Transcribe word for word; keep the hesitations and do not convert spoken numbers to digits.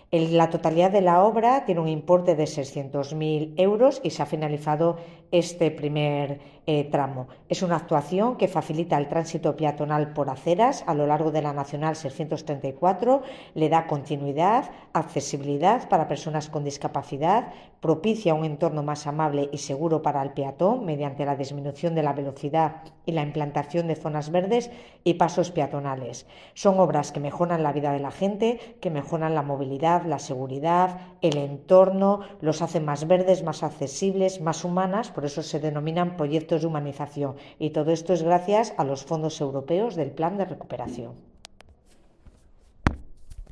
El- la totalidad de la obra tiene un importe de seiscientos mil euros y se ha finalizado este primer eh, tramo. Es una actuación que facilita el tránsito peatonal por aceras a lo largo de la Nacional seiscientos treinta y cuatro, le da continuidad, accesibilidad para personas con discapacidad, propicia un entorno más amable y seguro para el peatón mediante la disminución de la velocidad y la implantación de zonas verdes y pasos peatonales. Son obras que mejoran la vida de la gente, que mejoran la movilidad, la seguridad, el entorno, los hacen más verdes, más accesibles, más humanas, por eso se denominan proyectos de humanización. Y todo esto es gracias a los fondos europeos del Plan de Recuperación.